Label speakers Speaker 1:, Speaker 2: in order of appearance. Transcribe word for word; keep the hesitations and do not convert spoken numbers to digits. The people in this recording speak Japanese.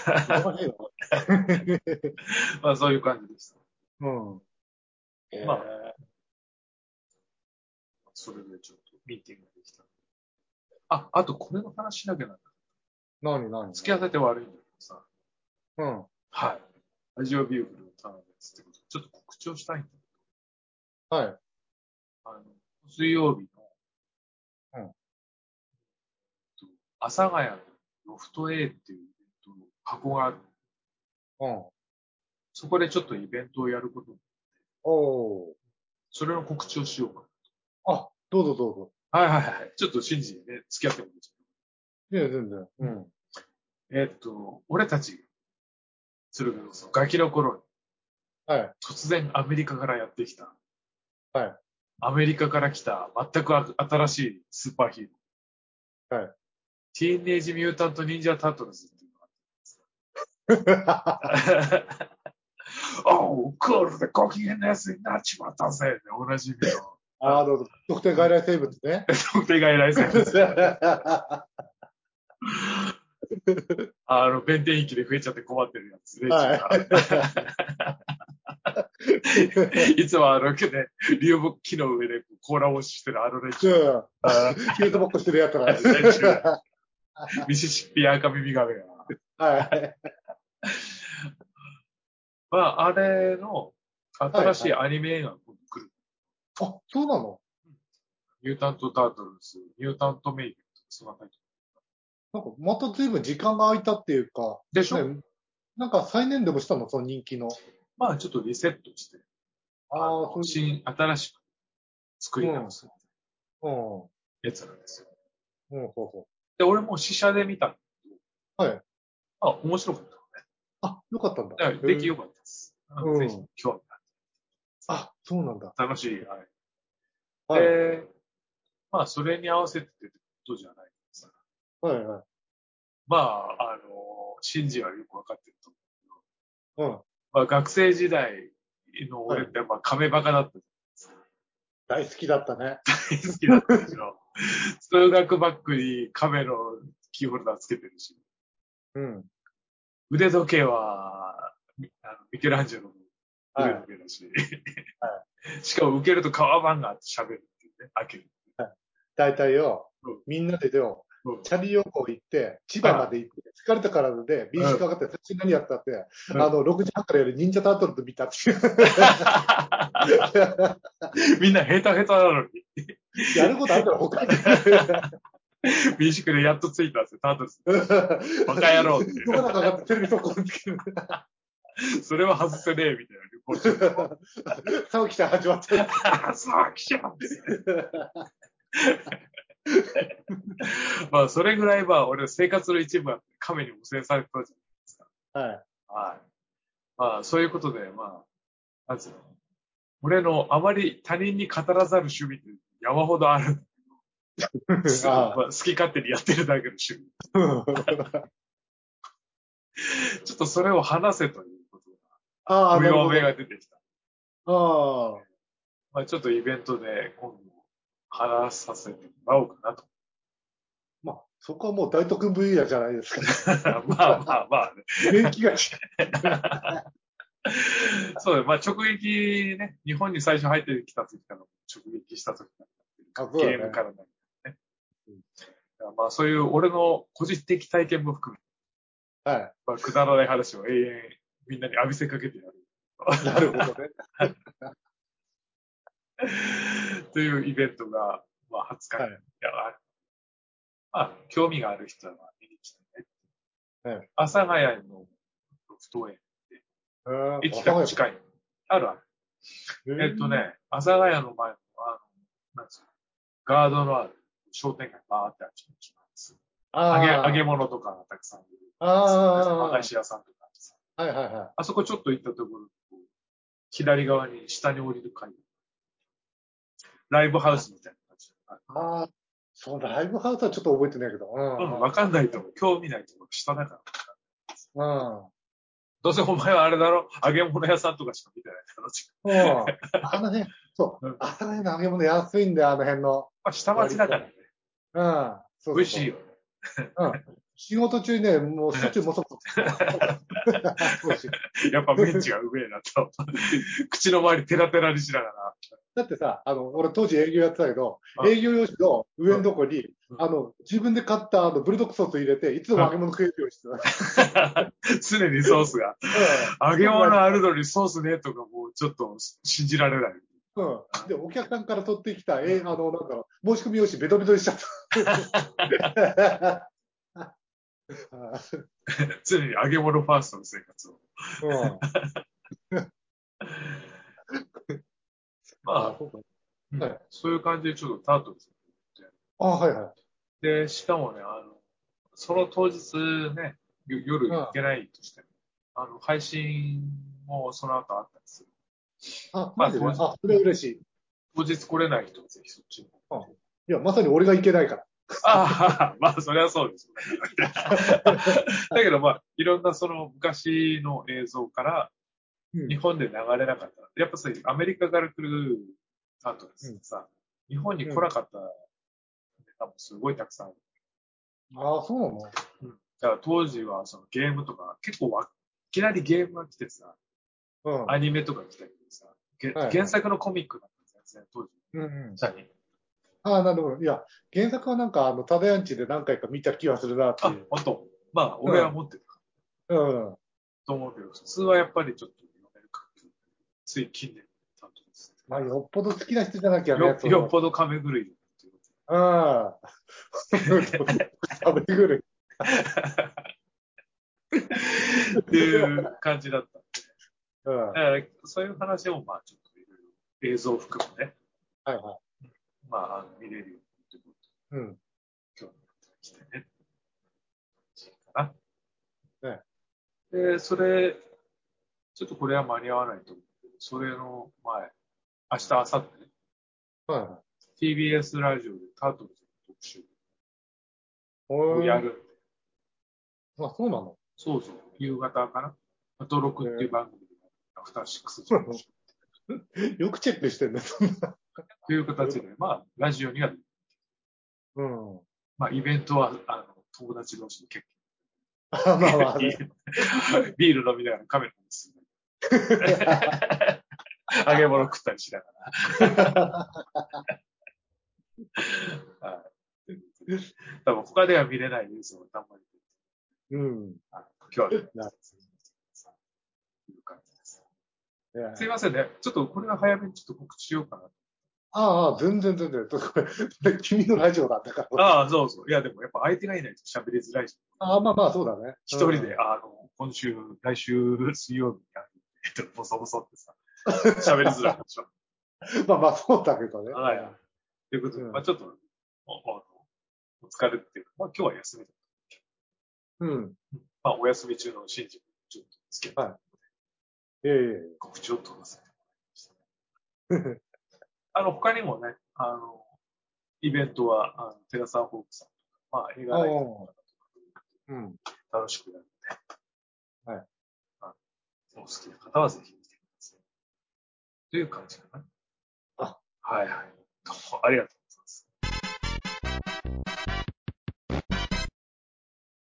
Speaker 1: 忙しい
Speaker 2: まあそういう感じでした。
Speaker 1: の。うん。えー、
Speaker 2: まあ、それでちょっとミーティングができた。あ、あとこれの話しなきゃな。
Speaker 1: 何何
Speaker 2: 付き合わせて悪いんだけどさ。
Speaker 1: うん。
Speaker 2: はい。ラジオビューグルのターンですってこと。ちょっと告知をしたいんだけ
Speaker 1: はい。
Speaker 2: ど。あの、水曜日の、
Speaker 1: うん。
Speaker 2: 阿佐ヶ谷のロフト A っていうイベントの箱がある。
Speaker 1: うん。
Speaker 2: そこでちょっとイベントをやることに。
Speaker 1: おー。
Speaker 2: それの告知をしようか。
Speaker 1: あ、どうぞどうぞ。
Speaker 2: はいはいはい。ちょっと信じてね、付き合ってもらっち
Speaker 1: いや、全然。うん。
Speaker 2: ゃう。えーっと、俺たち、鶴瓶のガキの頃に、
Speaker 1: はい。
Speaker 2: 突然アメリカからやってきた。
Speaker 1: はい。
Speaker 2: アメリカから来た全く新しいスーパーヒーロー。
Speaker 1: はい。
Speaker 2: ティーンエイジミュータントニンジャタートルズっていうのがあっておう、クールでご機嫌なやつになっちまったぜっておなじみの。
Speaker 1: ああ、どうぞ。特定外来生物ね。
Speaker 2: 特定外来生物。あの、弁天域で増えちゃって困ってるやつね、
Speaker 1: はい。
Speaker 2: いつもあの、ね、流木木の上で甲羅をしてるあの連中。
Speaker 1: うん。ヒートボックスしてるやつら。
Speaker 2: 連中。ミシシッピアカミミガメが。
Speaker 1: はい。
Speaker 2: まあ、あれの新しい
Speaker 1: はい。
Speaker 2: アニメ映画が今度来る。
Speaker 1: あ、そうなの？
Speaker 2: ミュータント・タートルズ、ミュータント・メイビーとか、そんなタイト
Speaker 1: なんか、また随分時間が空いたっていうか、
Speaker 2: ル。でしょ？
Speaker 1: ね、なんか再燃でもしたの、その人気の。
Speaker 2: まあ、ちょっとリセットして、あ
Speaker 1: ああ、
Speaker 2: の、
Speaker 1: そういう。
Speaker 2: 新、新しく作り直す
Speaker 1: うん。うん。
Speaker 2: やつなんですよ。
Speaker 1: うん、そうそ
Speaker 2: で、俺も試写で見た。
Speaker 1: う。はい。
Speaker 2: あ、面白かった
Speaker 1: あ、よかったんだ。
Speaker 2: ね。
Speaker 1: へえ。
Speaker 2: 出来良かったです。あのぜひ、
Speaker 1: うん。
Speaker 2: 興味あ
Speaker 1: あ、そうなんだ。
Speaker 2: る。楽しい。はい。
Speaker 1: はい。
Speaker 2: で、まあ、それに合わせてってことじゃないですか。
Speaker 1: はい、はい。
Speaker 2: まあ、あの、シンジはよくわかってると思うけど、
Speaker 1: うん。
Speaker 2: まあ、学生時代の
Speaker 1: はい。
Speaker 2: 俺って、まあ、亀バカだった。
Speaker 1: 大好きだったね。
Speaker 2: 大好きだったでしょ。数学バッグに亀のキーホルダーつけてるし、
Speaker 1: うん。
Speaker 2: 腕時計は、みあのミケランジェロの腕
Speaker 1: はい。
Speaker 2: 時計だし、
Speaker 1: は
Speaker 2: しかも受けると革番があって喋るっていうね、開ける。
Speaker 1: い。大体よ、
Speaker 2: うん、
Speaker 1: みんなでよ、
Speaker 2: うん。
Speaker 1: チャリ旅行行って、千葉ま
Speaker 2: あ
Speaker 1: で行って、疲れたからで、ビーチかかって、最初何やったって、
Speaker 2: うん。
Speaker 1: あの、ろくじはんからやる忍者タートルズ見たっていう。
Speaker 2: みんなヘタヘタなのに。
Speaker 1: やることあったら他に。
Speaker 2: 民宿でやっと着いたんですよ、タートルズ。バカ野郎って。
Speaker 1: どこだかかってテレビそこにつける。
Speaker 2: それは外せねえ、みたいな旅行中。
Speaker 1: 騒ぎから始まっちゃう。
Speaker 2: そう来ちゃうんですね。まあ、それぐらい、まあ、俺の生活の一部は亀に汚染されてたじゃないですか。
Speaker 1: はい。
Speaker 2: はい。まあ、そういうことで、まあ、なんつうの。俺のあまり他人に語らざる趣味って山ほどある。す
Speaker 1: あ
Speaker 2: まあ、好き勝手にやってるだけの趣味。
Speaker 1: あ。
Speaker 2: ちょっとそれを話せということ
Speaker 1: ああ、
Speaker 2: が、
Speaker 1: なるほど。
Speaker 2: 上目が出てきた。
Speaker 1: ああ。
Speaker 2: まあ、ちょっとイベントで今度話させてもらおうかなと。
Speaker 1: まあ、そこはもう大徳分野じゃないですか。
Speaker 2: まあまあまあね。
Speaker 1: 年季が違う。
Speaker 2: そうだ、まあ直撃ね、日本に最初入ってきた時から直撃した時から
Speaker 1: あ、そうだね。
Speaker 2: ゲームからなんね。まあそういう俺の個人的体験も含め、
Speaker 1: はい。
Speaker 2: まあ、くだらない話を永遠みんなに浴びせかけてやる。
Speaker 1: なるほどね。
Speaker 2: というイベントが、まあ、はつかに。
Speaker 1: はい。
Speaker 2: いや、まあ、興味がある人は見に来てね。
Speaker 1: はい。
Speaker 2: 阿佐ヶ谷のロフト園で、
Speaker 1: えー、
Speaker 2: 駅
Speaker 1: 阿佐ヶ谷とか。
Speaker 2: が近い。あるある。
Speaker 1: え
Speaker 2: えっと
Speaker 1: ー、
Speaker 2: ね、阿佐ヶ谷の前の、あの、なんですか、ガードのある商店街バーってあっちに来ます。揚げ、揚げ
Speaker 1: あ
Speaker 2: 物とかがたくさんいる。
Speaker 1: あ、
Speaker 2: 和菓
Speaker 1: あ
Speaker 2: 子屋さんとかあってさ。
Speaker 1: あ、はいはいはい。
Speaker 2: あそこちょっと行ったところ、左側に下に降りる階段。ライブハウスみたいな感じ。
Speaker 1: ああ、そうだ、ライブハウスはちょっと覚えてないけど。う
Speaker 2: うん、
Speaker 1: ん、
Speaker 2: わかんないと思う。興味ないと思う。下だから。
Speaker 1: うん。うん。
Speaker 2: どうせお前はあれだろ、揚げ物屋さんとかしか見てないだろ。
Speaker 1: うん。あの辺、そう。
Speaker 2: うん。
Speaker 1: 阿佐ヶ谷の揚げ物安いんだよ、あの辺の。
Speaker 2: まあ、下町
Speaker 1: 割と。
Speaker 2: だからね。
Speaker 1: うん。そうそうそ
Speaker 2: 美味しいよ。
Speaker 1: う。うん。仕事中にね、もうしょっちゅうもそもそ
Speaker 2: やっぱメンチがうめえなと。口の周りテラテラにしながら。
Speaker 1: だってさ、あの、俺当時営業やってたけど、営業用紙の上のとこに、あの、自分で買ったあの、ブルドックソース入れて、いつも揚げ物食えるようにしてた。
Speaker 2: 常にソースが。揚げ物あるのにソースねとかもうちょっと信じられない。
Speaker 1: うん。で、お客さんから取ってきた、え、あの、なんだろう、申し込み用紙ベトベトにしちゃった。
Speaker 2: 常に揚げ物ファーストの生活を。
Speaker 1: うん。
Speaker 2: まあ、そうか、うん、はい、そういう感じでちょっとタートルズって。
Speaker 1: あ、はいはい。
Speaker 2: で、しかもね、あの、その当日ね、夜行けないとしても、うん、あの、配信もその後あったりする。
Speaker 1: あ、マジで、まあ、あ、それは嬉しい。
Speaker 2: 当日来れない人はぜひそっちに。
Speaker 1: あ、いや、まさに俺が行けないから。
Speaker 2: ああ、まあ、それはそうです。だけど、まあ、いろんなその昔の映像から、日本で流れなかった。うん、やっぱさ、アメリカから来るタートルズってさ、うん、日本に来なかったネタもすごいたくさんある。
Speaker 1: ああ、そうなの、
Speaker 2: うん、だから当時はそのゲームとか、結構いきなりゲームが来てさ、うん、アニメとか来たけどさ、はいはい、原作のコミックだったんですよ、当時。うんうん、
Speaker 1: ああ、なるほど。いや、原作はなんか、あの、タダヤンチで何回か見た気がするなっていう。
Speaker 2: あ、本当。まあ、俺は持ってた。うん。うん、と思うけど、普通はやっぱりちょっと読めるか。つい近年担当です。
Speaker 1: まあ、よっぽど好きな人じゃなきゃね。
Speaker 2: よ, よっぽど亀狂い。
Speaker 1: ああ。亀狂い。
Speaker 2: っていう感じだったんで。うん、だからそういう話も、まあ、ちょっといろいろ映像を含めね。はいはい。まあ、あの見れるようにということで。うん。興味が来てね。かな。ね。で、それ、ちょっとこれは間に合わないと思うけど、それの前、明日、明後日ね。はいはい。ティービーエス ラジオでタートルズの特集をやるんで。
Speaker 1: あ、そうなの？
Speaker 2: そうそう。夕方かな。アトロクっていう番組で、アフターシックスジャンクシ
Speaker 1: ョン。よくチェックしてんね、そんな。
Speaker 2: という形で、まあ、ラジオには、うん。まあ、イベントは、あの、友達同士で結構。まあまあ、ね、ビール飲みながらカメラに進んで。揚げ物食ったりしながら。はい、多分他では見れないニュースをたまに。うん。今日は、ね、いう感じです。すいませんね。ちょっとこれは早めにちょっと告知しようかな。
Speaker 1: ああ、全然全然。これ、君のラジオだったから。
Speaker 2: ああ、そうそう。いや、でもやっぱ相手がいないと喋りづらい。
Speaker 1: ああ、まあまあ、そうだね。
Speaker 2: 一人で、あの、今週、来週水曜日にやる。ボソボソってさ、喋りづらいでしょ。
Speaker 1: まあまあ、そうだけどね。
Speaker 2: はい。ということで、まあちょっと、お疲れっていうか、まあ今日は休みだった。うん。まあお休み中の新人ちょっとつけて。はい。ええ告知を取らせてもらいました。あの、他にもね、あの、イベントは、あのテラサーホークさんとか、まあ映画ライターの方とか、うん。楽しくやるので、はい。あお好きな方はぜひ見てください。という感じかな。あ、はいはい。どうもありがとう。